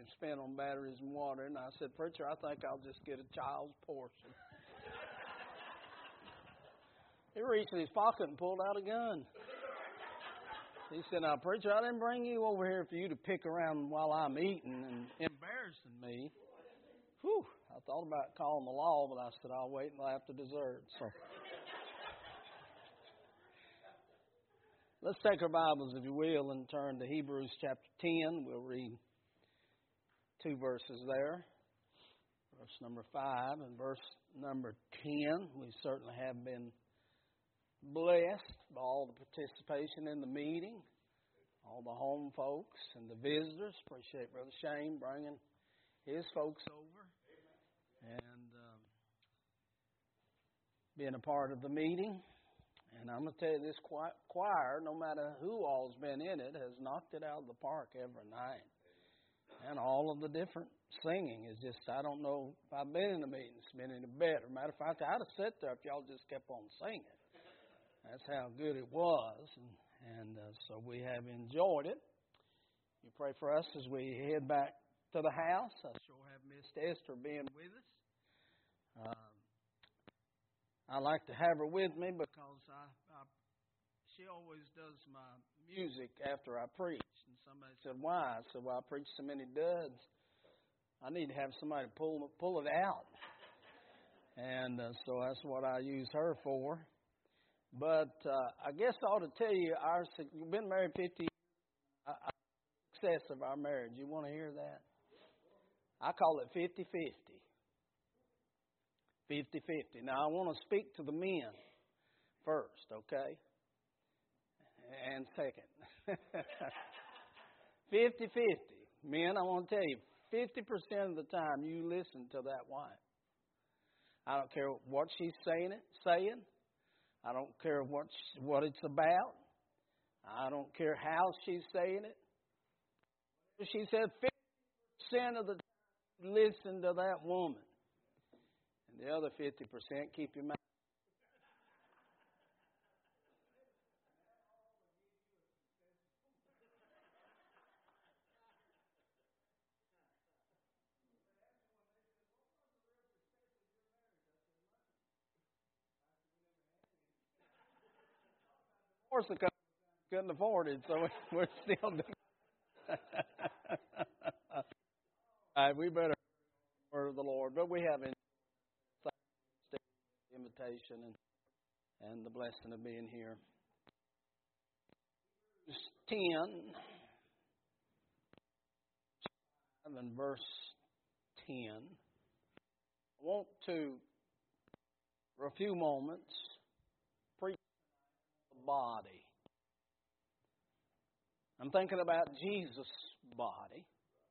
spent on batteries and water. And I said, Preacher, I think I'll just get a child's portion. He reached in his pocket and pulled out a gun. He said, now, Preacher, I didn't bring you over here for you to pick around while I'm eating and embarrassing me. Whew, I thought about calling the law, but I said, I'll wait until after dessert. So let's take our Bibles, if you will, and turn to Hebrews chapter 10. We'll read 2 verses there. Verse number 5 and verse number 10. We certainly have been blessed by all the participation in the meeting, all the home folks and the visitors. Appreciate Brother Shane bringing his folks over and being a part of the meeting. And I'm going to tell you, this choir, no matter who all's been in it, has knocked it out of the park every night. And all of the different singing is just, I don't know if I've been in a meeting that's been any better. Matter of fact, I'd have sat there if y'all just kept on singing. That's how good it was. And so we have enjoyed it. You pray for us as we head back to the house. I sure have missed Esther being with us. I like to have her with me because she always does my music after I preach. And somebody said, why? I said, well, I preach so many duds. I need to have somebody pull it out. And so that's what I use her for. But I guess I ought to tell you, you've been married 50 years. Success of our marriage. You want to hear that? I call it 50-50. 50-50. Now, I want to speak to the men first, okay? And second. 50-50. Men, I want to tell you, 50% of the time you listen to that wife. I don't care what she's saying. I don't care what it's about. I don't care how she's saying it. She said 50% of the time listen to that woman. And the other 50% keep your mouth. Of course, the company couldn't afford it, so we're still doing it. All right, we better word of the Lord. But we have the invitation and the blessing of being here. Verse 10 and verse 10. I want to, for a few moments, preach the body. I'm thinking about Jesus' body.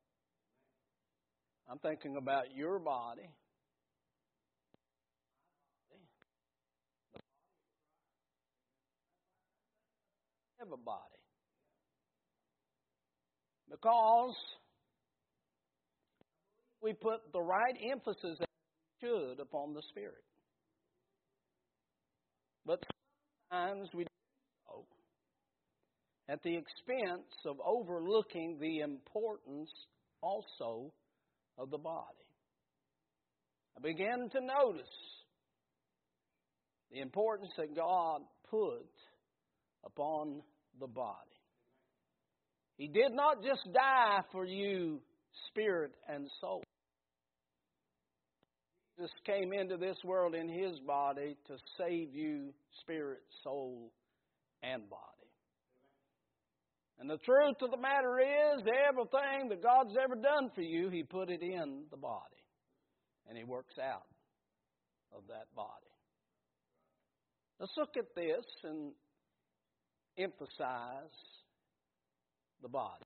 I'm thinking about your body. The body of a body. Because we put the right emphasis as we should upon the Spirit. But sometimes we do so at the expense of overlooking the importance also of the body. I began to notice the importance that God put upon the body. He did not just die for you, spirit and soul. Jesus came into this world in His body to save you, spirit, soul, and body. And the truth of the matter is, everything that God's ever done for you, He put it in the body. And He works out of that body. Let's look at this and emphasize the body.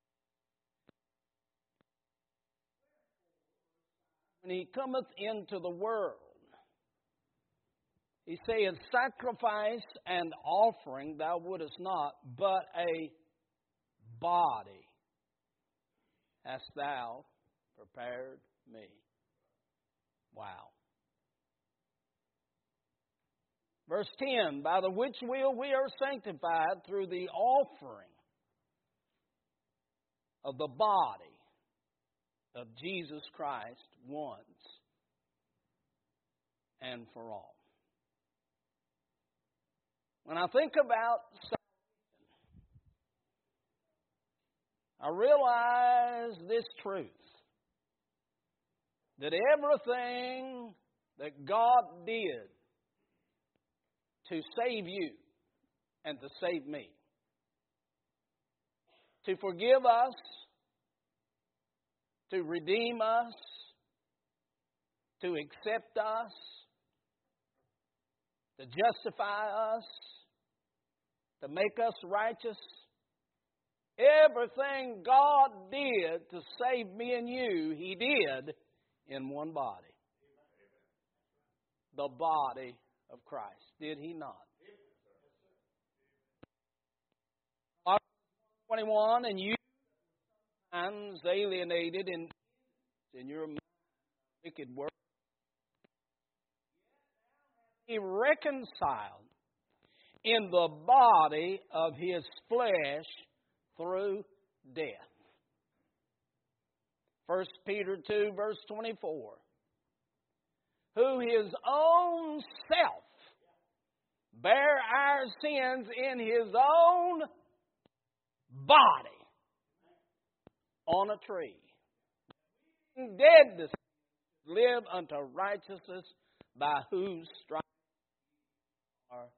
When He cometh into the world, He saith, sacrifice and offering thou wouldest not, but a body hast thou prepared me. Wow. Verse 10, by the which will we are sanctified through the offering of the body of Jesus Christ once and for all. When I think about salvation, I realize this truth, that everything that God did to save you and to save me, to forgive us, to redeem us, to accept us, to justify us, to make us righteous. Everything God did to save me and you, He did in one body. The body of Christ. Did He not? 21, and you sometimes alienated in your wicked work. He reconciled in the body of His flesh through death. 1 Peter 2, verse 24. Who His own self bare our sins in His own body on a tree. Dead to sin, live unto righteousness, by whose stripes are.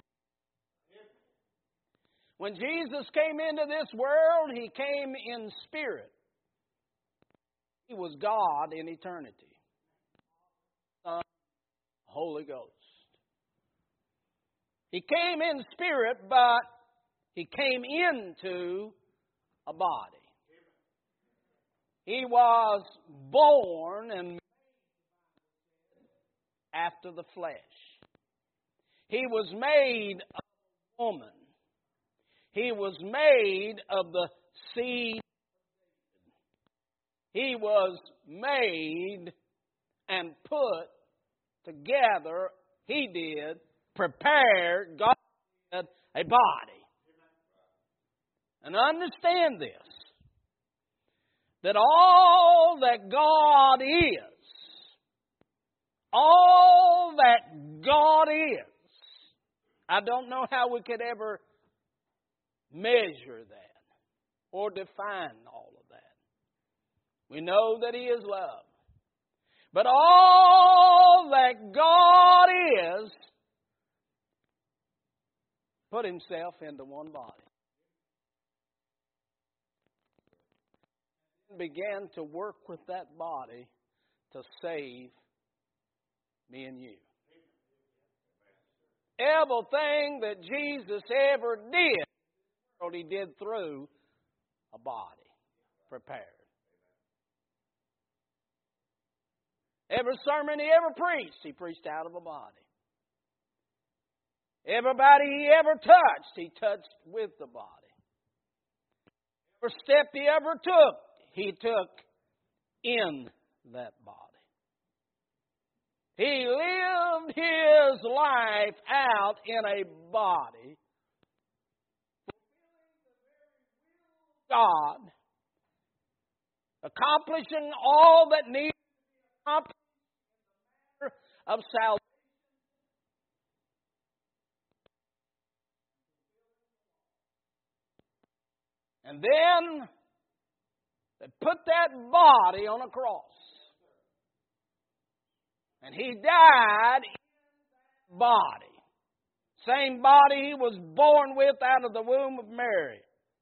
When Jesus came into this world, He came in spirit. He was God in eternity. Son, Holy Ghost. He came in spirit, but He came into a body. He was born and after the flesh. He was made of a woman. He was made of the seed. He was made and put together. He did prepare, God did, a body. And understand this, that all that God is, I don't know how we could ever measure that or define all of that. We know that He is love. But all that God is put Himself into one body. And began to work with that body to save me and you. Everything that Jesus ever did, He did through a body prepared. Every sermon He ever preached, He preached out of a body. Everybody He ever touched, He touched with the body. Every step He ever took, He took in that body. He lived His life out in a body, God, accomplishing all that needs to be accomplished in the matter of salvation. And then they put that body on a cross. And He died in that body. Same body He was born with out of the womb of Mary.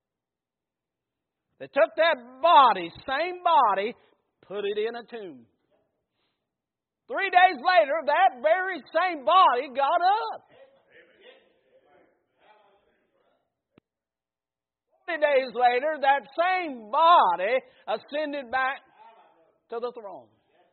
They took that body, same body, put it in a tomb. 3 days later, that very same body got up. 40 days later, that same body ascended back to the throne.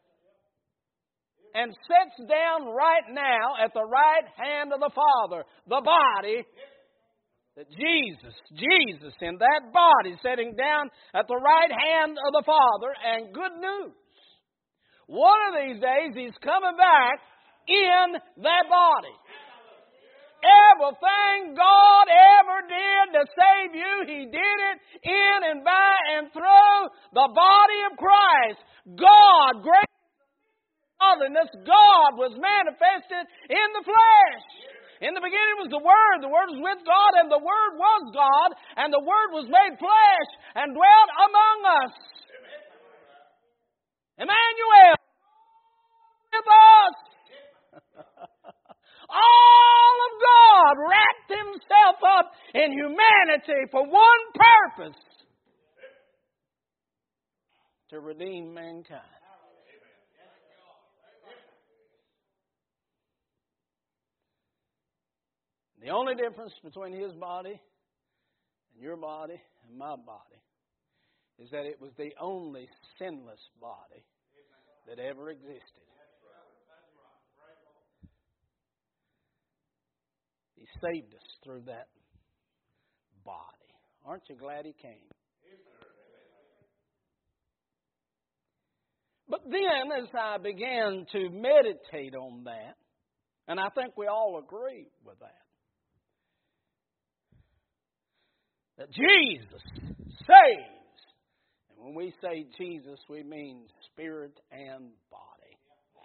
And sits down right now at the right hand of the Father. The body that Jesus in that body sitting down at the right hand of the Father. And good news, one of these days He's coming back in that body. Everything God ever did to save you, He did it in and by and through the body of Christ. God, great godliness, God was manifested in the flesh. In the beginning was the Word was with God, and the Word was God, and the Word was made flesh and dwelt among us. Emmanuel with us. All of God wrapped Himself up in humanity for one purpose: to redeem mankind. The only difference between His body and your body and my body is that it was the only sinless body that ever existed. He saved us through that body. Aren't you glad He came? But then as I began to meditate on that, and I think we all agree with that Jesus saves. And when we say Jesus, we mean spirit and body.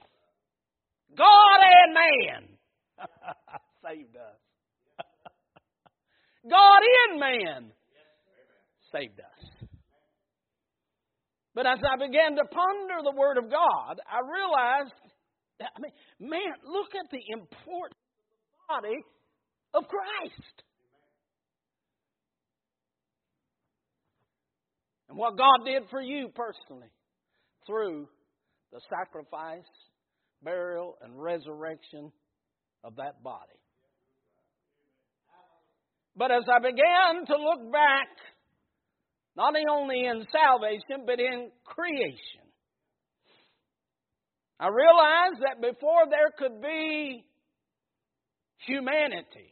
God and man saved us. God in man saved us. But as I began to ponder the Word of God, I realized, man, look at the importance of the body of Christ. And what God did for you personally through the sacrifice, burial, and resurrection of that body. But as I began to look back, not only in salvation, but in creation, I realized that before there could be humanity,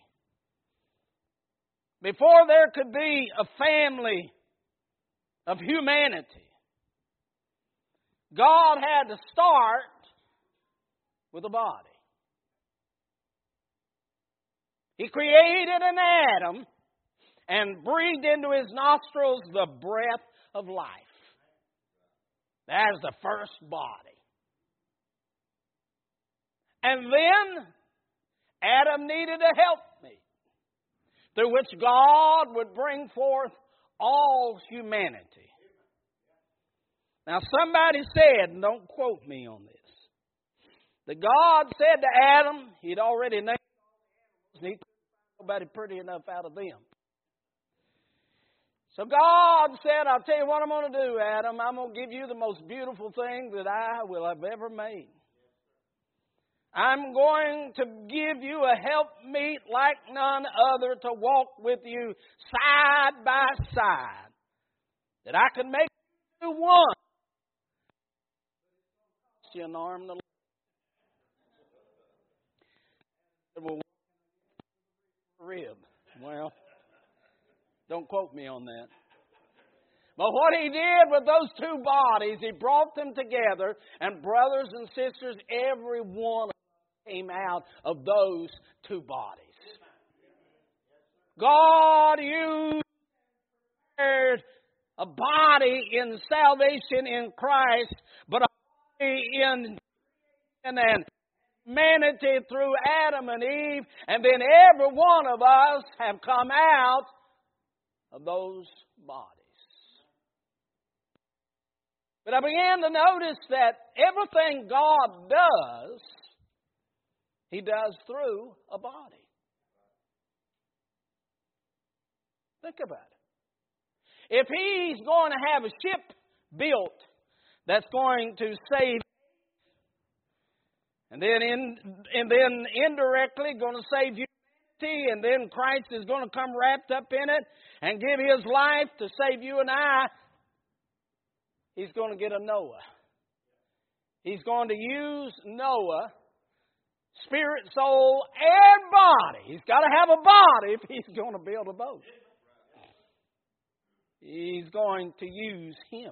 before there could be a family of humanity, God had to start with a body. He created an Adam and breathed into his nostrils the breath of life. That is the first body. And then Adam needed a helpmate through which God would bring forth all humanity. Now somebody said, and don't quote me on this, that God said to Adam, He'd already named He'd nobody pretty enough out of them. So God said, I'll tell you what I'm going to do, Adam. I'm going to give you the most beautiful thing that I will have ever made. I'm going to give you a helpmeet like none other to walk with you side by side. That I can make you one. You an arm and a leg. Well, rib. Well, don't quote me on that. But what He did with those two bodies, He brought them together, and brothers and sisters, every one came out of those two bodies. God used a body in salvation in Christ, but a body in humanity through Adam and Eve, and then every one of us have come out of those bodies. But I began to notice that everything God does, He does through a body. Think about it. If He's going to have a ship built that's going to save, and then indirectly going to save humanity, and then Christ is going to come wrapped up in it and give His life to save you and I, He's going to get a Noah. He's going to use Noah, spirit, soul, and body. He's got to have a body if He's going to build a boat. He's going to use him.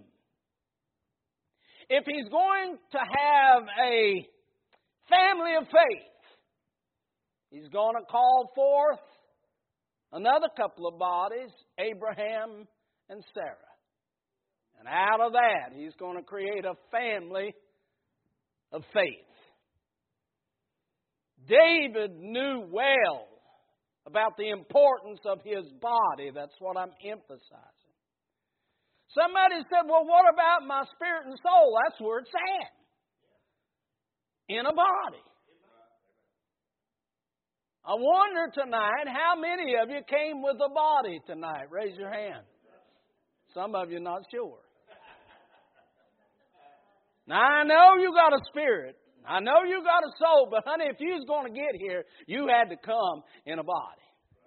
If He's going to have a family of faith, He's going to call forth another couple of bodies, Abraham and Sarah. And out of that, He's going to create a family of faith. David knew well about the importance of his body. That's what I'm emphasizing. Somebody said, well, what about my spirit and soul? That's where it's at. In a body. I wonder tonight, how many of you came with a body tonight? Raise your hand. Some of you not sure. Now, I know you got a spirit. I know you got a soul. But, honey, if you was going to get here, you had to come in a body.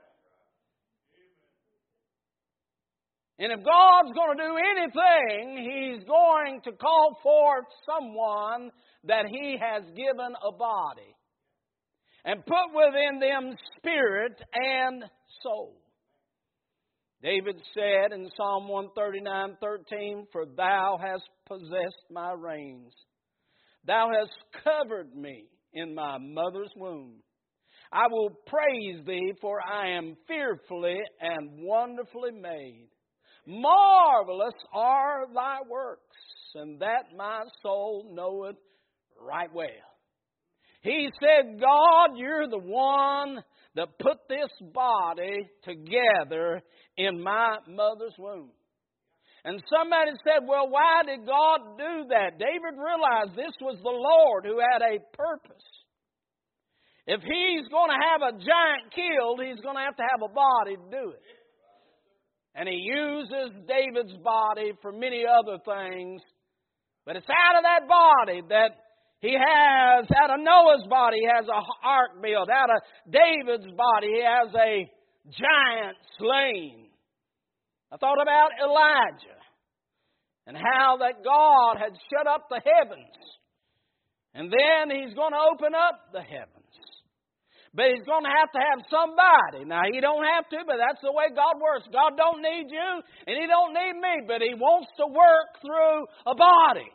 And if God's going to do anything, He's going to call forth someone that He has given a body and put within them spirit and soul. David said in Psalm 139:13, "For Thou hast possessed my reins. Thou hast covered me in my mother's womb. I will praise Thee, for I am fearfully and wonderfully made. Marvelous are Thy works, and that my soul knoweth right well." He said, God, You're the one that put this body together in my mother's womb. And somebody said, well, why did God do that? David realized this was the Lord who had a purpose. If He's going to have a giant killed, He's going to have a body to do it. And He uses David's body for many other things. But it's out of that body that He has, out of Noah's body, He has an ark built. Out of David's body, He has a giant slain. I thought about Elijah and how that God had shut up the heavens. And then He's going to open up the heavens. But He's going to have somebody. Now, He don't have to, but that's the way God works. God don't need you, and He don't need me, but He wants to work through a body.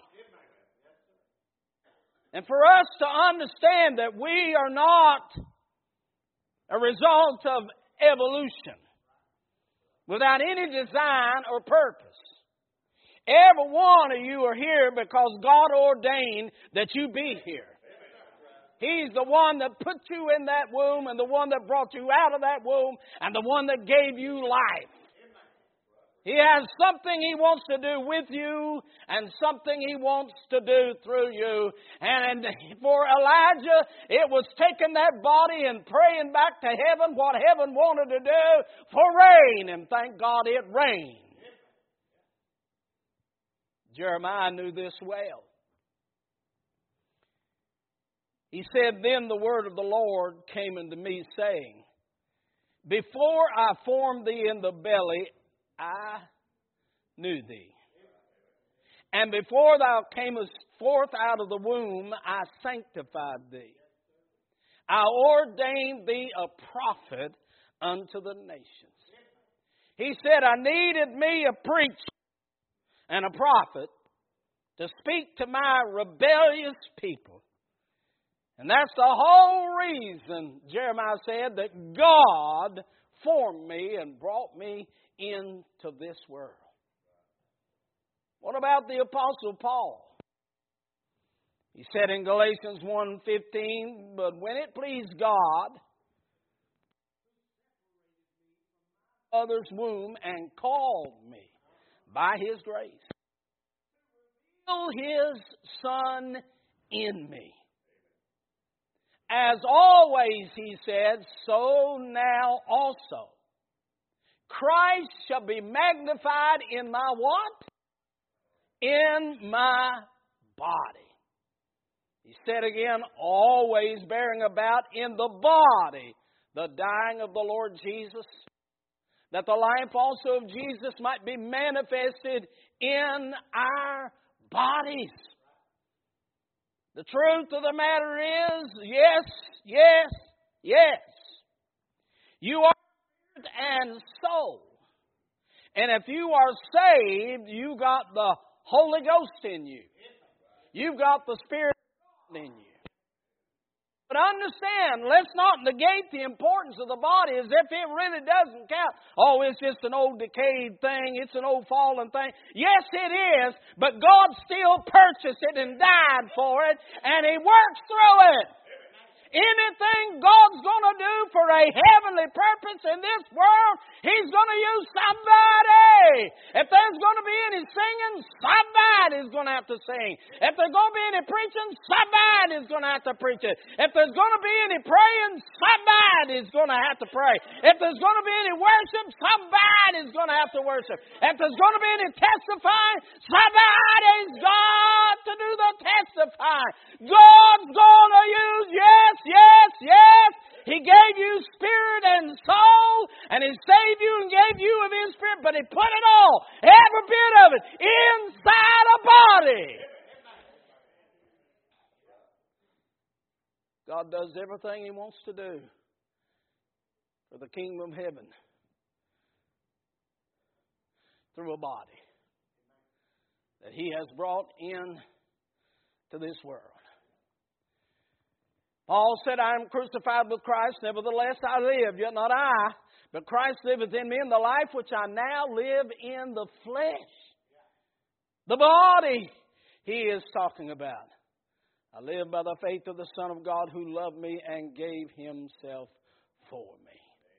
And for us to understand that we are not a result of evolution without any design or purpose. Every one of you are here because God ordained that you be here. He's the one that put you in that womb and the one that brought you out of that womb and the one that gave you life. He has something He wants to do with you and something He wants to do through you. And for Elijah, it was taking that body and praying back to heaven what heaven wanted to do for rain. And thank God it rained. Jeremiah knew this well. He said, "Then the word of the Lord came unto me, saying, Before I formed thee in the belly, I knew thee. And before thou camest forth out of the womb, I sanctified thee. I ordained thee a prophet unto the nations." He said, I needed me a preacher and a prophet to speak to my rebellious people. And that's the whole reason, Jeremiah said, that God formed me and brought me into this world. What about the Apostle Paul? He said in Galatians 1:15, "But when it pleased God, mother's womb, and called me by His grace, reveal His Son in me. As always," he said, "so now also. Christ shall be magnified in my" what? In my body. He said again, always bearing about in the body the dying of the Lord Jesus, that the life also of Jesus might be manifested in our bodies. The truth of the matter is, yes. You are spirit and soul. And if you are saved, you got the Holy Ghost in you. You've got the Spirit in you. But understand, let's not negate the importance of the body as if it really doesn't count. Oh, it's just an old decayed thing. It's an old fallen thing. Yes, it is. But God still purchased it and died for it. And He works through it. Anything God's going to do for a heavenly purpose in this world, He's going to use somebody. If there's going to be any singing, somebody's going to have to sing. If there's going to be any preaching, somebody's going to have to preach it. If there's going to be any praying, somebody's going to have to pray. If there's going to be any worship, somebody's going to have to worship. If there's going to be any testifying, somebody's got to do the testifying. God's going to use, yes, He gave you spirit and soul, and He saved you and gave you of His Spirit, but He put it all, every bit of it, inside a body. God does everything He wants to do for the kingdom of heaven through a body that He has brought in to this world. Paul said, I am crucified with Christ, nevertheless I live, yet not I, but Christ liveth in me, and the life which I now live in the flesh. The body he is talking about. I live by the faith of the Son of God who loved me and gave Himself for me.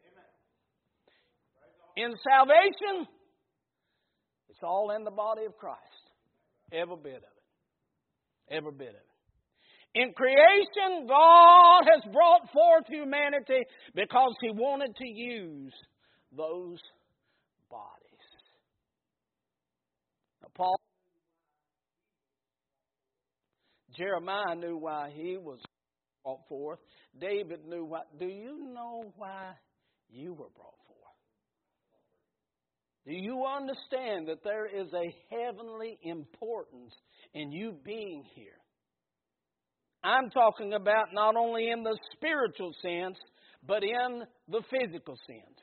In salvation, it's all in the body of Christ. Every bit of it. Every bit of it. In creation, God has brought forth humanity because He wanted to use those bodies. Now, Paul, Jeremiah knew why he was brought forth. David knew why. Do you know why you were brought forth? Do you understand that there is a heavenly importance in you being here? I'm talking about not only in the spiritual sense, but in the physical sense.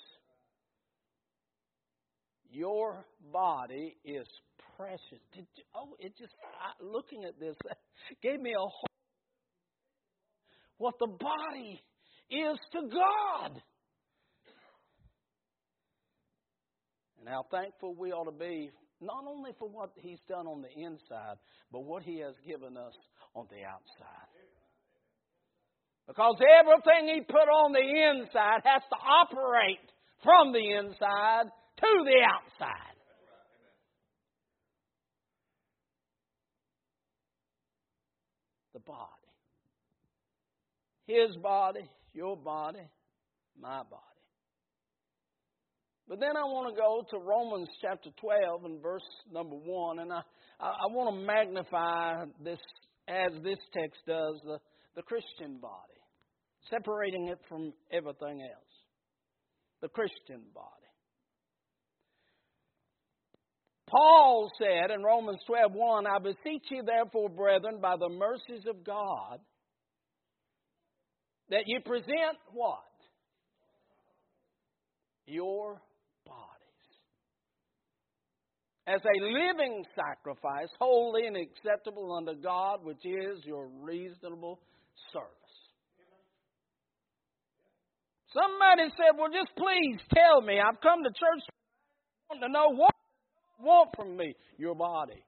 Your body is precious. Looking at this gave me a whole what the body is to God. And how thankful we ought to be, not only for what He's done on the inside, but what He has given us on the outside. Because everything He put on the inside has to operate from the inside to the outside. The body. His body, your body, my body. But then I want to go to Romans chapter 12 and verse number 1. And I want to magnify this, as this text does, the Christian body. Separating it from everything else. The Christian body. Paul said in Romans 12:1, I beseech you therefore, brethren, by the mercies of God, that you present what? Your bodies as a living sacrifice, holy and acceptable unto God, which is your reasonable service. Somebody said, well, just please tell me. I've come to church to know what you want from me. Your body.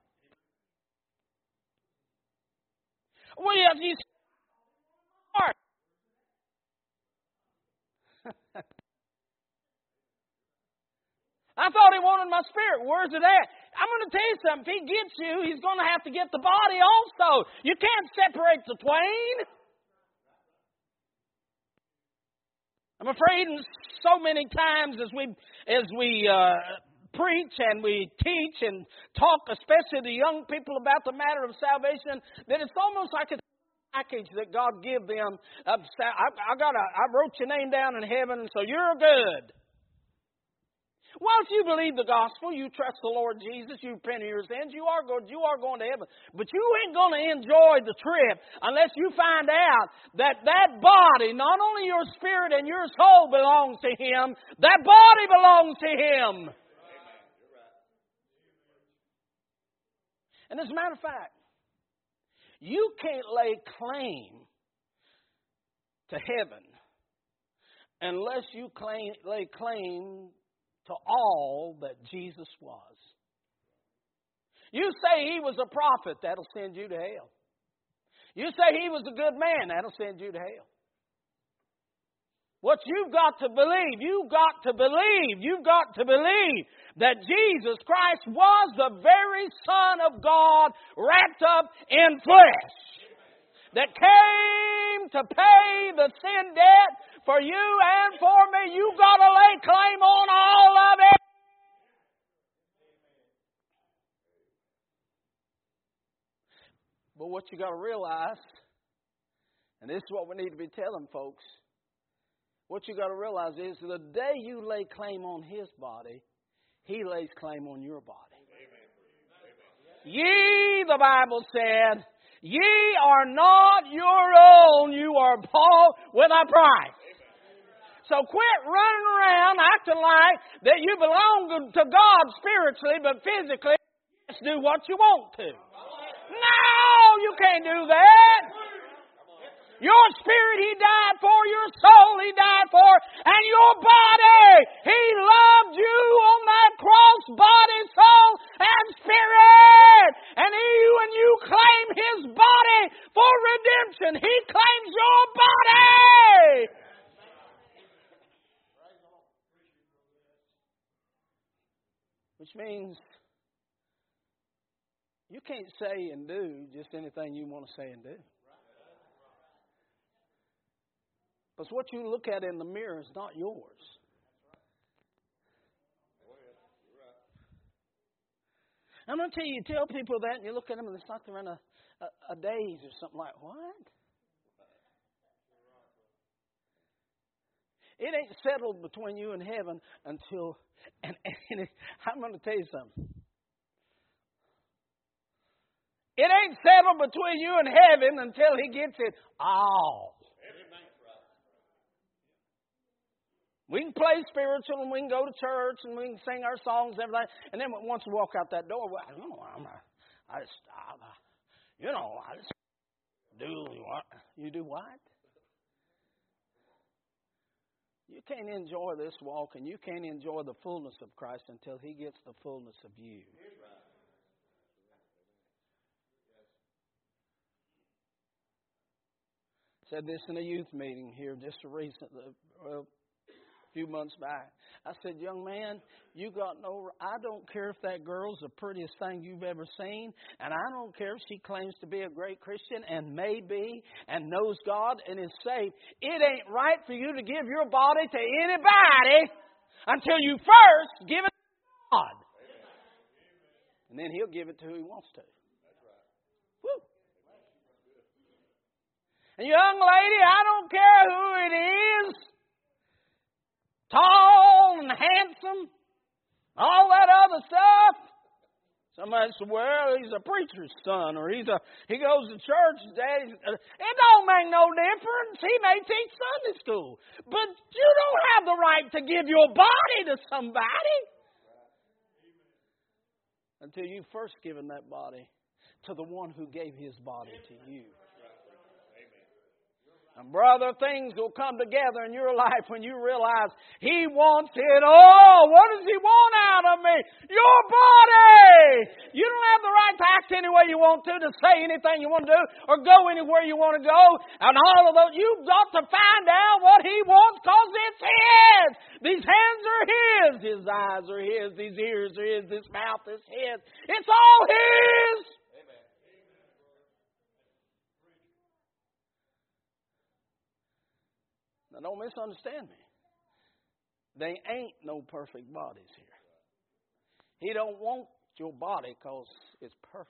Well, you heart. I thought He wanted my spirit. Where's it at? I'm going to tell you something. If He gets you, He's going to have to get the body also. You can't separate the twain. I'm afraid so many times as we preach and we teach and talk, especially to young people about the matter of salvation, that it's almost like a package that God give them. I wrote your name down in heaven, so you're good. Well, if you believe the gospel, you trust the Lord Jesus, you repent of your sins, you are going to heaven. But you ain't going to enjoy the trip unless you find out that body, not only your spirit and your soul belongs to Him, that body belongs to Him. And as a matter of fact, you can't lay claim to heaven unless you lay claim to all that Jesus was. You say he was a prophet, that'll send you to hell. You say he was a good man, that'll send you to hell. What you've got to believe that Jesus Christ was the very Son of God wrapped up in flesh that came to pay the sin debt for you and for me. You've got to lay claim on all of it. But what you got to realize, and this is what we need to be telling folks, what you got to realize is the day you lay claim on His body, He lays claim on your body. Amen. Ye, the Bible said, ye are not your own, you are bought with a price. So quit running around acting like that you belong to God spiritually, but physically, just do what you want to. No, you can't do that. Your spirit He died for, your soul He died for, and your body. He loved you on that cross, body, soul, and spirit. And when you claim His body for redemption, He claims your body. Which means you can't say and do just anything you want to say and do. Because what you look at in the mirror is not yours. I'm going to tell you, tell people that, and you look at them, and it's like they're in a daze or something like, what? It ain't settled between you and heaven until, and I'm going to tell you something. It ain't settled between you and heaven until He gets it all. We can play spiritual and we can go to church and we can sing our songs and everything. And then once we walk out that door, well, I just do what? You do what? You can't enjoy this walk and you can't enjoy the fullness of Christ until He gets the fullness of you. Said this in a youth meeting here just a few months back. I said, young man, I don't care if that girl's the prettiest thing you've ever seen, and I don't care if she claims to be a great Christian and may be and knows God and is saved. It ain't right for you to give your body to anybody until you first give it to God. And then He'll give it to who He wants to. Woo. And young lady, I don't care who it is, tall and handsome, all that other stuff. Somebody said, well, he's a preacher's son, or he goes to church. Daddy. It don't make no difference. He may teach Sunday school. But you don't have the right to give your body to somebody until you've first given that body to the one who gave His body to you. And brother, things will come together in your life when you realize He wants it all. What does He want out of me? Your body! You don't have the right to act any way you want to say anything you want to do, or go anywhere you want to go. And all of those, you've got to find out what He wants because it's His. These hands are His. His eyes are His. These ears are His. This mouth is His. It's all His. Now, don't misunderstand me. They ain't no perfect bodies here. He don't want your body because it's perfect.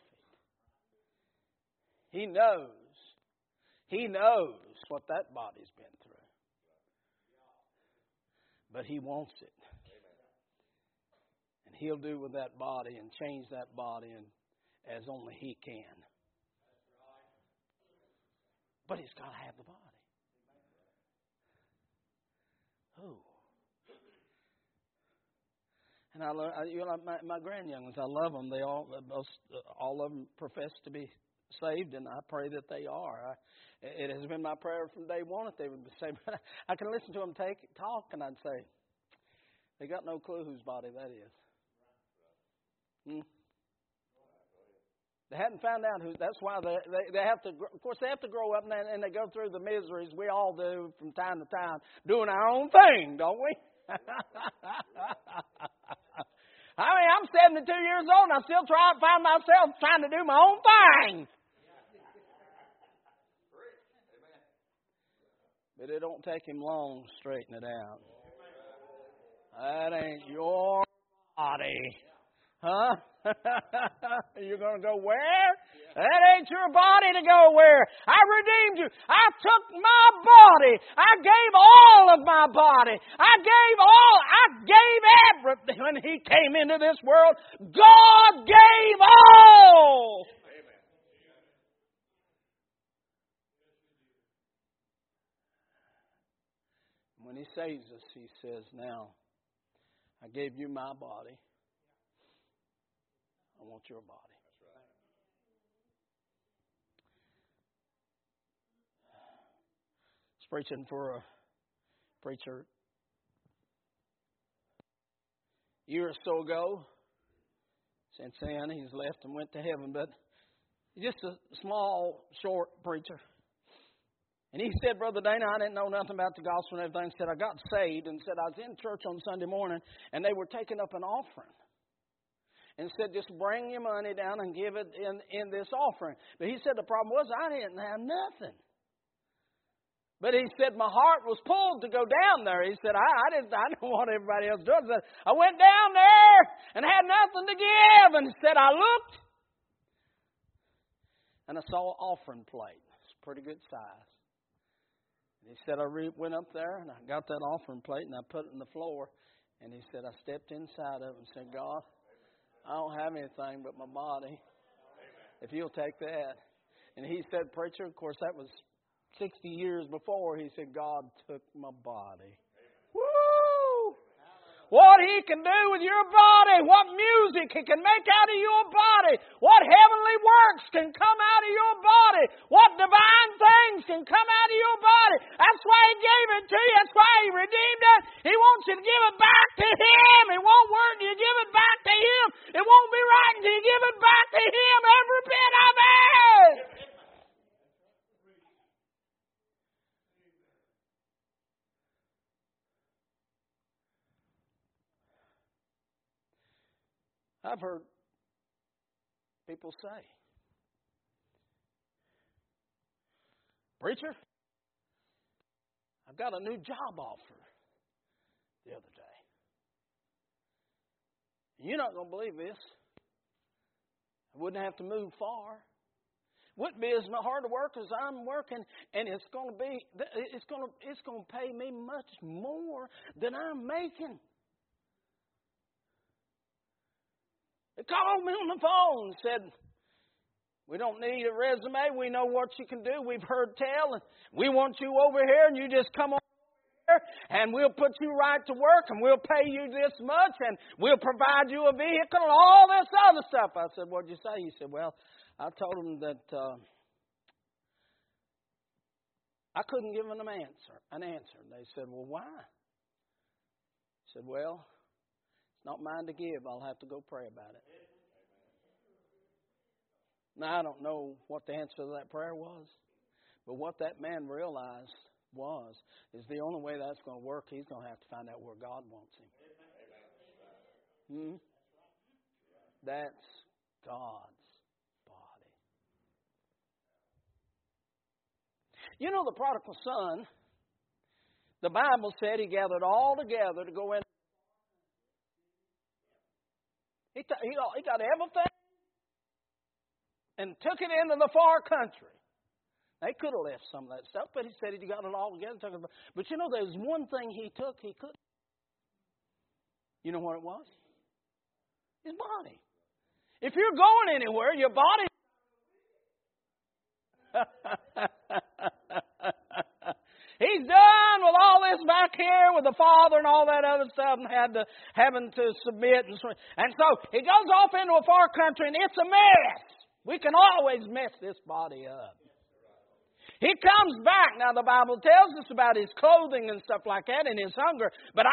He knows. He knows what that body's been through. But He wants it. And He'll do with that body and change that body as only He can. But He's got to have the body. Oh. And I love, my grandyoungins. I love them. They all of them profess to be saved, and I pray that they are. It has been my prayer from day one that they would be saved. But I can listen to them talk, and I'd say, they got no clue whose body that is. They hadn't found out who. That's why they have to. Of course, they have to grow up, and they go through the miseries we all do from time to time, doing our own thing, don't we? I mean, I'm 72 years old, and I still find myself trying to do my own thing. But it don't take him long to straighten it out. That ain't your body. Huh? You're going to go where? That ain't your body to go where. I redeemed you. I took my body. I gave all of my body. I gave everything. When He came into this world, God gave all. Amen. When He saves us, He says, now, I gave you my body. I want your body. That's right. I was preaching for a preacher a year or so ago. Since then, he's left and went to heaven. But just a small, short preacher. And he said, Brother Dana, I didn't know nothing about the gospel and everything. He said, I got saved and said I was in church on Sunday morning and they were taking up an offering. And said, just bring your money down and give it in this offering. But he said the problem was I didn't have nothing. But he said my heart was pulled to go down there. He said, I didn't know what everybody else does. I went down there and had nothing to give. And he said, I looked and I saw an offering plate. It's a pretty good size. And he said, I went up there and I got that offering plate and I put it on the floor. And he said, I stepped inside of it and said, God, I don't have anything but my body. If you'll take that. And he said, preacher, of course, that was 60 years before. He said, God took my body. Woo! What He can do with your body, what music He can make out of your body, what heavenly works can come out of your body, what divine things can come out of your body. That's why He gave it to you. That's why He redeemed it. He wants you to give it back to Him. It won't work until you give it back to Him. It won't be right until you give it back to Him, every bit of it. I've heard people say, preacher, I've got a new job offer the other day. You're not going to believe this. I wouldn't have to move far. Wouldn't be as hard to work as I'm working, and it's going to pay me much more than I'm making. They called me on the phone and said, we don't need a resume. We know what you can do. We've heard tell. And we want you over here, and you just come over here, and we'll put you right to work, and we'll pay you this much, and we'll provide you a vehicle and all this other stuff. I said, what'd you say? He said, well, I told them that I couldn't give them an answer. And they said, well, why? I said, well, not mine to give. I'll have to go pray about it. Now, I don't know what the answer to that prayer was. But what that man realized is the only way that's going to work, he's going to have to find out where God wants him. That's God's body. You know, the prodigal son, the Bible said he gathered all together to go in. He got everything and took it into the far country. They could have left some of that stuff, but he said he got it all together. But you know, there's one thing he took he couldn't. You know what it was? His body. If you're going anywhere, your body. He's done with all this back here with the Father and all that other stuff and having to submit. And so he goes off into a far country and it's a mess. We can always mess this body up. He comes back. Now, the Bible tells us about His clothing and stuff like that and His hunger. But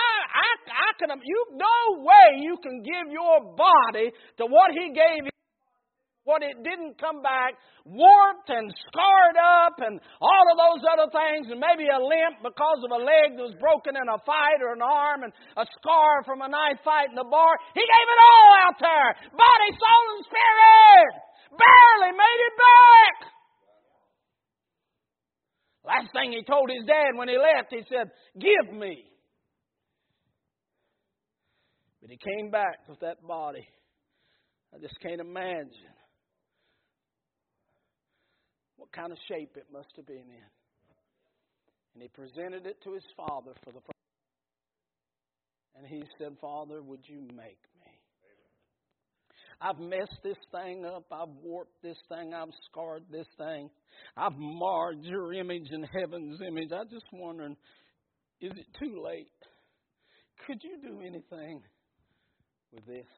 no way you can give your body to what He gave you. What it didn't come back warped and scarred up and all of those other things, and maybe a limp because of a leg that was broken in a fight, or an arm and a scar from a knife fight in the bar. He gave it all out there. Body, soul, and spirit. Barely made it back. Last thing he told his dad when he left, he said, "Give me." But he came back with that body. I just can't imagine what kind of shape it must have been in. And he presented it to his father for the first time. And he said, "Father, would you make me? I've messed this thing up. I've warped this thing. I've scarred this thing. I've marred your image and heaven's image. I'm just wondering, is it too late? Could you do anything with this?"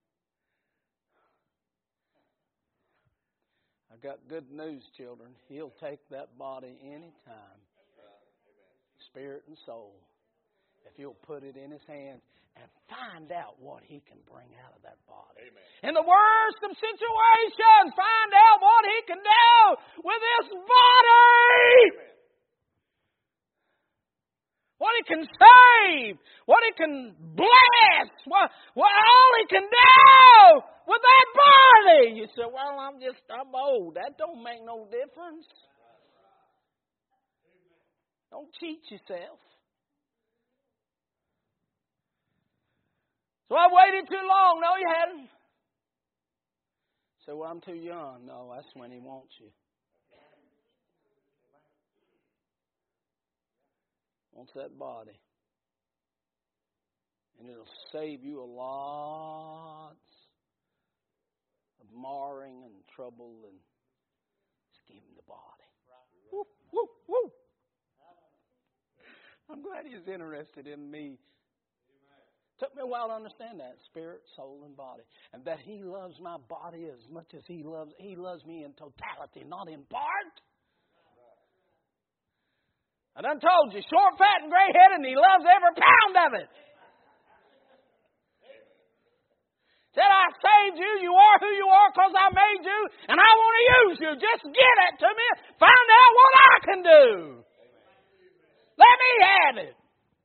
I got good news, children. He'll take that body anytime, spirit and soul, if you'll put it in His hands and find out what He can bring out of that body. Amen. In the worst of situations, find out what He can do with this body. Amen. What He can save, what He can bless, what all He can do with that body. You say, "Well, I'm old." That don't make no difference. Don't cheat yourself. "So I waited too long." No, you hadn't. So, "Well, I'm too young." No, that's when He wants you. Wants that body. And it'll save you a lot of marring and trouble, and just give Him the body. Woo, woo, woo. I'm glad He's interested in me. Took me a while to understand that. Spirit, soul, and body. And that He loves my body as much as He loves me in totality, not in part. I done told you, short, fat, and gray-headed, and He loves every pound of it. Said, "I saved you. You are who you are because I made you, and I want to use you. Just get it to me. Find out what I can do. Let me have it."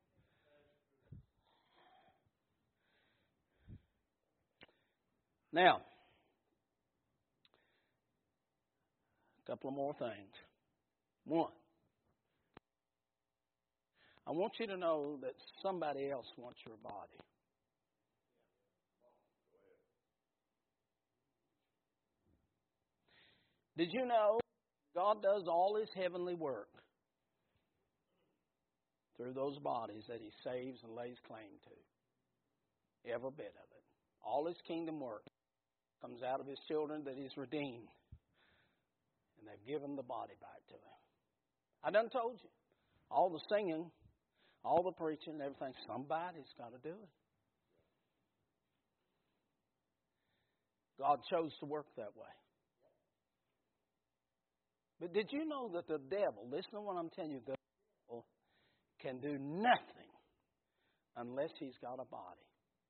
Now, a couple of more things. One, I want you to know that somebody else wants your body. Did you know God does all His heavenly work through those bodies that He saves and lays claim to? Every bit of it. All His kingdom work comes out of His children that He's redeemed. And they've given the body back to Him. I done told you. All the singing, all the preaching, everything, somebody's got to do it. God chose to work that way. But did you know that the devil, listen to what I'm telling you, the devil can do nothing unless he's got a body.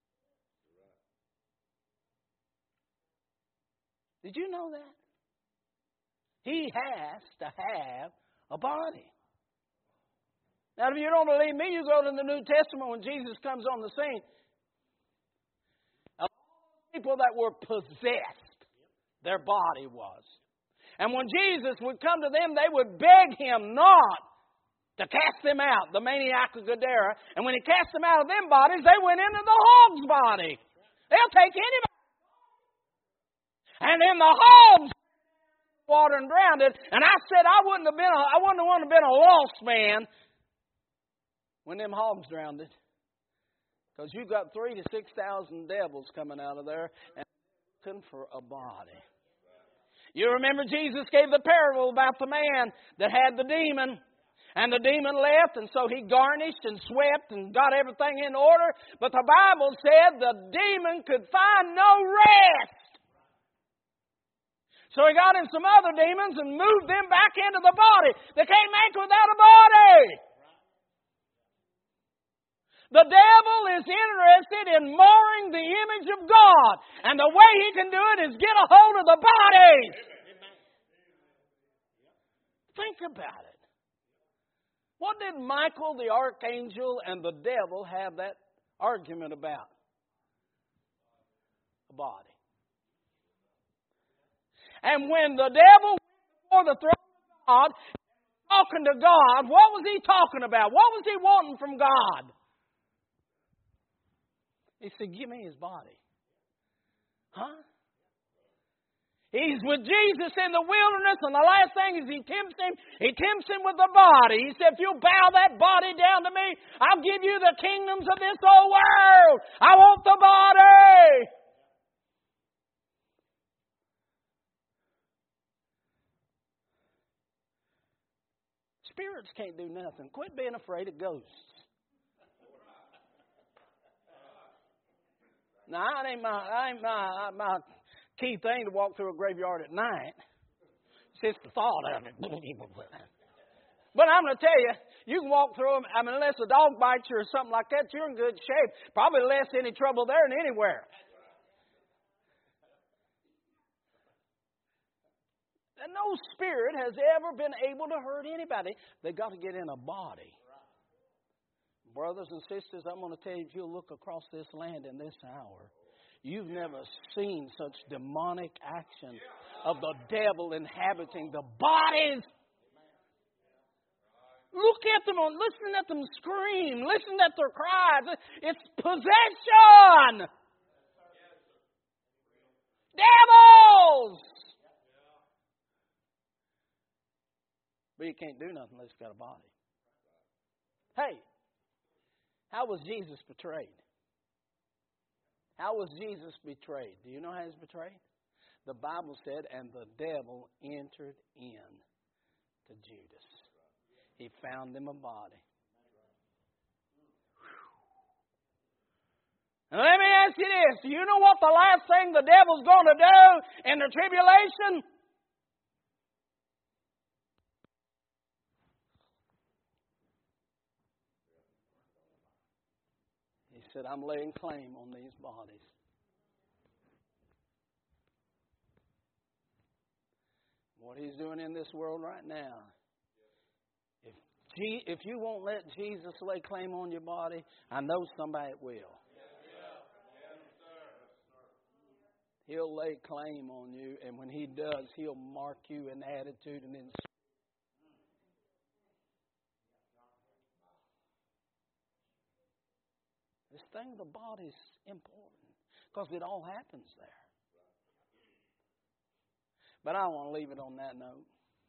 Did you know that? He has to have a body. Now, if you don't believe me, you go to the New Testament when Jesus comes on the scene. A lot of people that were possessed, their body was. And when Jesus would come to them, they would beg Him not to cast them out, the maniac of Gadara. And when He cast them out of them bodies, they went into the hog's body. They'll take anybody. And in the hogs, water and drowned it. And I said I wouldn't want to have been a lost man when them hogs drowned it. Because you've got 3,000 to 6,000 devils coming out of there and looking for a body. You remember Jesus gave the parable about the man that had the demon. And the demon left, and so he garnished and swept and got everything in order. But the Bible said the demon could find no rest. So he got in some other demons and moved them back into the body. They can't make it without a body. The devil is interested in marring the image of God. And the way he can do it is get a hold of the bodies. Think about it. What did Michael the archangel and the devil have that argument about? A body. And when the devil went before the throne of God, talking to God, what was he talking about? What was he wanting from God? He said, give me his body. Huh? He's with Jesus in the wilderness, and the last thing is he tempts him with the body. He said, if you'll bow that body down to me, I'll give you the kingdoms of this whole world. I want the body. Spirits can't do nothing. Quit being afraid of ghosts. Now, it ain't my key thing to walk through a graveyard at night. It's just the thought of it. But I'm going to tell you, you can walk through them. I mean, unless a dog bites you or something like that, you're in good shape. Probably less any trouble there than anywhere. And no spirit has ever been able to hurt anybody. They've got to get in a body. Brothers and sisters, I'm going to tell you, if you'll look across this land in this hour, you've never seen such demonic action of the devil inhabiting the bodies. Look at them, listen at them scream, listen at their cries. It's possession. Devils. But you can't do nothing unless you've got a body. Hey, how was Jesus betrayed? How was Jesus betrayed? Do you know how he was betrayed? The Bible said, and the devil entered in to Judas. He found him a body. Now let me ask you this. Do you know what the last thing the devil's going to do in the tribulation? He said, I'm laying claim on these bodies. What he's doing in this world right now, if you won't let Jesus lay claim on your body, I know somebody will. He'll lay claim on you, and when he does, he'll mark you in attitude and in spirit. This thing of the body's important because it all happens there. But I want to leave it on that note.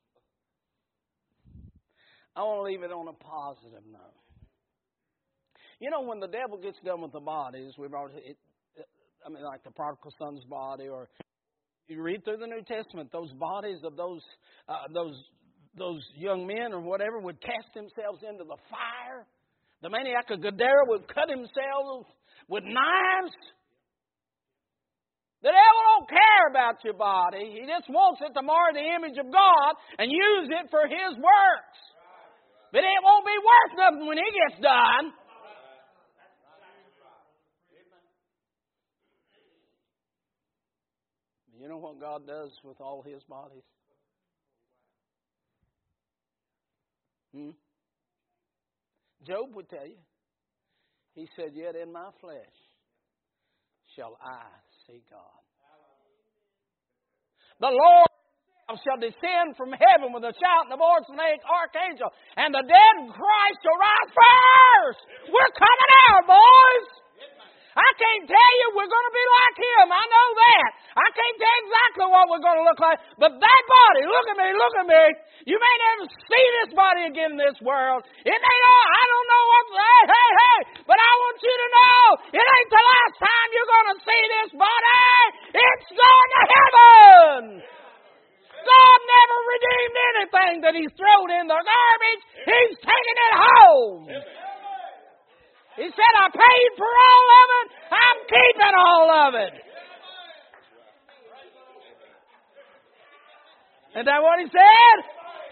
I want to leave it on a positive note. You know, when the devil gets done with the bodies, we've already, like the prodigal son's body, or you read through the New Testament, those bodies of those young men or whatever would cast themselves into the fire. The maniac of Gadara would cut himself with knives. The devil don't care about your body. He just wants it to mar the image of God and use it for his works. But it won't be worth nothing when he gets done. You know what God does with all his bodies? Job would tell you. He said, yet in my flesh shall I see God. The Lord shall descend from heaven with a shout and the voice of an archangel, and the dead in Christ shall rise first. We're coming out, boys. I can't tell you we're going to be like him. I know that. I can't tell you exactly what we're going to look like. But that body, look at me. You may never see this body again in this world. It may not, I don't know what, hey. But I want you to know, it ain't the last time you're going to see this body. It's going to heaven. God never redeemed anything that he's thrown in the garbage. He's taking it home. He said, I paid for all of it. I'm keeping all of it. Isn't that what he said?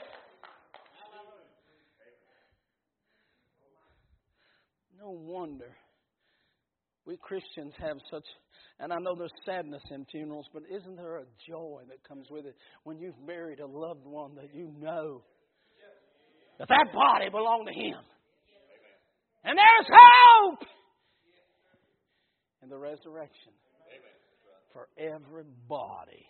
No wonder we Christians have such, and I know there's sadness in funerals, but isn't there a joy that comes with it when you've buried a loved one that you know that that body belonged to him? And there's hope in the resurrection for every body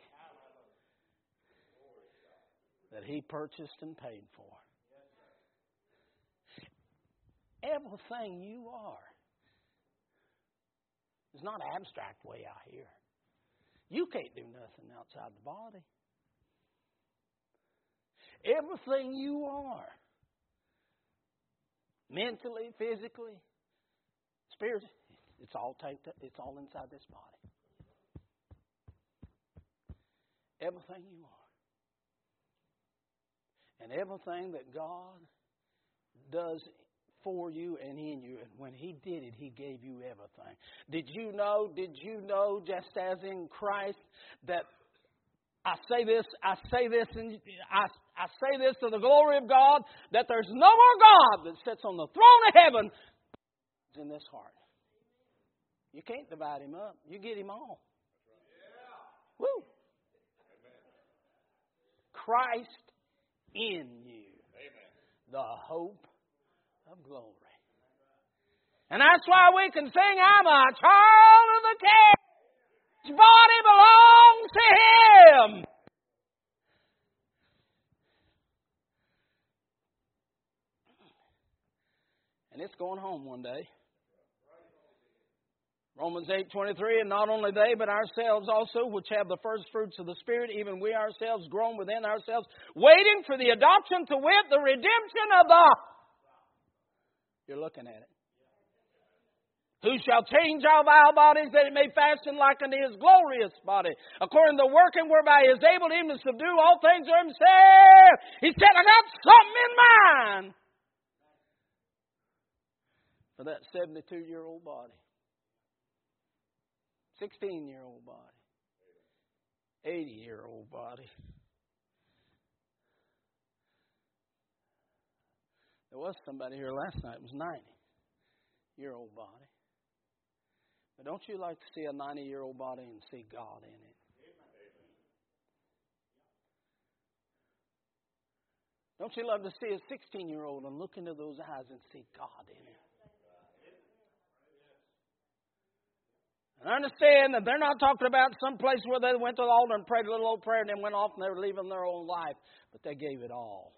that he purchased and paid for. Everything you are is not abstract way out here. You can't do nothing outside the body. Everything you are, mentally, physically, spiritually, it's all taped up. It's all inside this body. Everything you are. And everything that God does for you and in you. And when He did it, He gave you everything. Did you know, just as in Christ, that I say this to the glory of God, that there's no more God that sits on the throne of heaven in this heart. You can't divide Him up. You get Him all. Woo! Christ in you. The hope of glory. And that's why we can sing, I'm a child of the King. His body belongs to Him. And it's going home one day. Romans 8:23, and not only they, but ourselves also, which have the first fruits of the Spirit, even we ourselves groan within ourselves, waiting for the adoption to wit, the redemption of the... You're looking at it. Who shall change our vile bodies, that it may fashion like unto His glorious body, according to the working whereby He has able Him to subdue all things to Himself. He said, I got something in mind for that 72-year-old body. 16-year-old body. 80-year-old body. There was somebody here last night. It was 90-year-old body. But don't you like to see a 90-year-old body and see God in it? Don't you love to see a 16-year-old and look into those eyes and see God in it? And understand that they're not talking about some place where they went to the altar and prayed a little old prayer and then went off and they were leaving their own life. But they gave it all.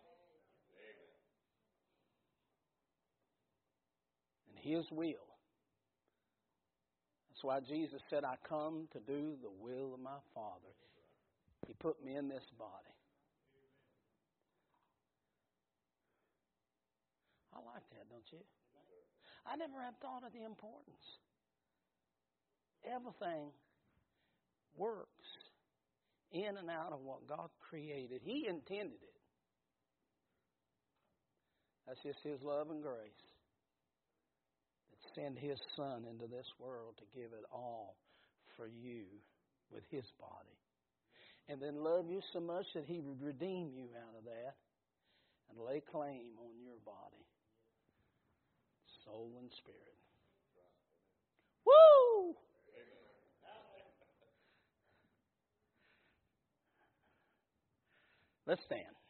And His will. That's why Jesus said, I come to do the will of my Father. He put me in this body. I like that, don't you? I never had thought of the importance. Everything works in and out of what God created. He intended it. That's just His love and grace that sent His Son into this world to give it all for you with His body. And then love you so much that He would redeem you out of that and lay claim on your body, soul and spirit. Woo! Let's stand.